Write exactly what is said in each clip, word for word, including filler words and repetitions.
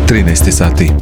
trinaest sati.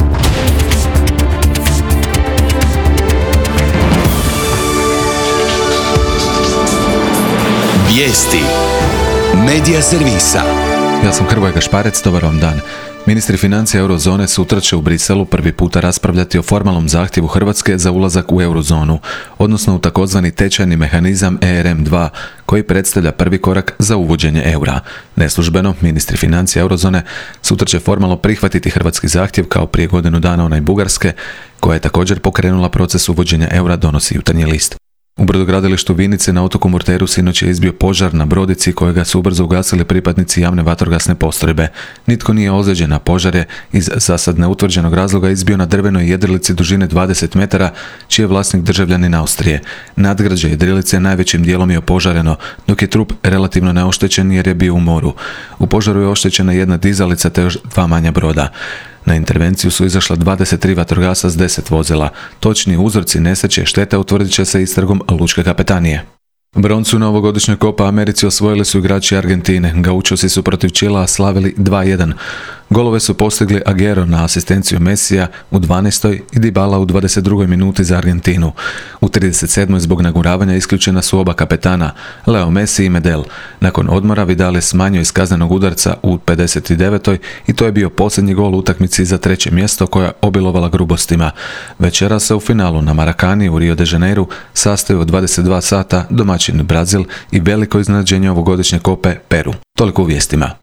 Vijesti Medija servisa. Ja sam Hrvoje Gašparec, dobar vam dan. Ministri financija eurozone sutra će u Briselu prvi puta raspravljati o formalnom zahtjevu Hrvatske za ulazak u eurozonu, odnosno u takozvani tečajni mehanizam E R M dva, koji predstavlja prvi korak za uvođenje eura. Neslužbeno, ministri financija eurozone sutra će formalno prihvatiti hrvatski zahtjev kao prije godinu dana onaj Bugarske, koja je također pokrenula proces uvođenja eura, donosi Jutarnji list. U brodogradilištu Vinice na otoku Murteru sinoć je izbio požar na brodici kojega su ubrzo ugasili pripadnici javne vatrogasne postrojbe. Nitko nije ozlijeđen, a požar je iz zasad neutvrđenog razloga izbio na drvenoj jedrilici dužine dvadeset metara, čiji je vlasnik državljanin Austrije. Nadgrađe jedrilice najvećim dijelom je opožareno, dok je trup relativno neoštećen jer je bio u moru. U požaru je oštećena jedna dizalica te još dva manja broda. Na intervenciju su izašla dvadeset tri vatrogasca s deset vozila. Točni uzroci nesreće i štete utvrdit će se istragom lučke kapetanije. Broncu na ovogodišnjoj Copa Americi osvojili su igrači Argentine. Gaučosi su protiv Čilea slavili dva jedan. Golove su postigli Aguero na asistenciju Messija u dvanaestoj i Dybala u dvadeset drugoj minuti za Argentinu. U trideset sedmoj zbog naguravanja isključena su oba kapetana, Leo Messi i Medel. Nakon odmora Vidal je smanjio iz kaznenog udarca u pedeset devetoj i to je bio posljednji gol u utakmici za treće mjesto koja je obilovala grubostima. Večera se u finalu na Marakani u Rio de Janeiru sastaju od dvadeset dva sata domaćin Brazil i veliko iznenađenje ovogodišnje Kope Peru. Toliko u vijestima.